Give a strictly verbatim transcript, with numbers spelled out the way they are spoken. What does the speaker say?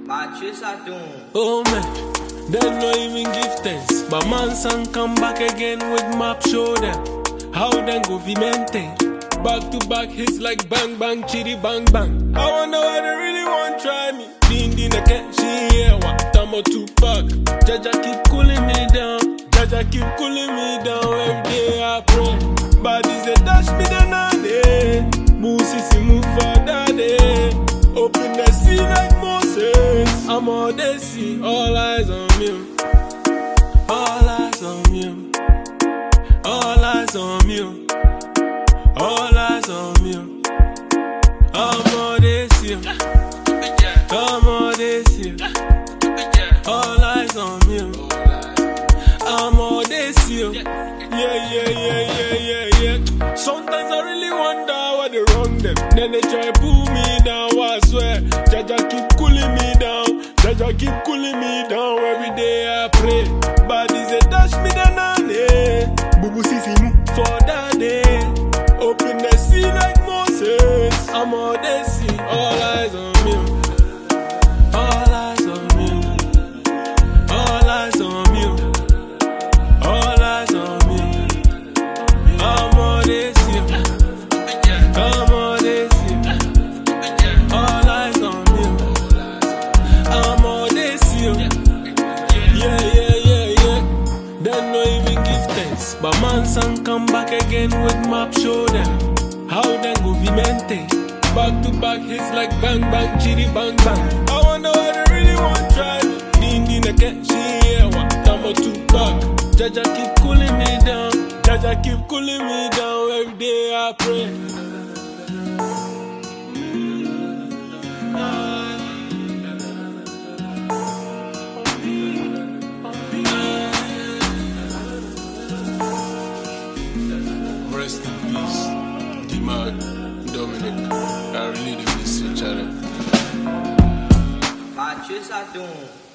Oh man, they no even give thanks. But man son come back again with map show them how them go be maintain. Back to back hits like bang bang chitty bang bang. I wonder why they really want try me. Ding ding I can't see here what time or two pack. Jaja keep cooling me down. Jaja keep cooling me down. Every day I pray. Bodies they dash me the nane. Moosey move for daddy. Open the sea like Moses. I'm all they see. All eyes on me. All eyes on you. All eyes on you. All eyes on you. I'm all they see. I'm all they see. All eyes on you. I'm all they see. Yeah, yeah, yeah, yeah, yeah, yeah. Sometimes I really wonder why they wrong them. Then they try pull me down. I swear, Jaja keep cooling me down. Jaja keep cooling me down. Every day I pray. Bodies they dash me the nane. Bubu sisi mu for that day. Open the sea like Moses. I'm all they see. All eyes on me. All eyes on me. All eyes on me. All eyes on me. I'm all they see. I'm all they see. All eyes on me. I'm all they see. Yeah, yeah, yeah, yeah. They no even give thanks. But man son come back again with map show them how them go be maintain. Back to back hits like bang bang chitty bang bang. I wonder why they really want try me. Ding ding I can't see here what time or two back. Jaja keep cooling me down. Jaja keep cooling me down. Every day I pray. Rest in peace, D-Mag, Dominic. I really do miss you, Charlie. Mathieu Sadon.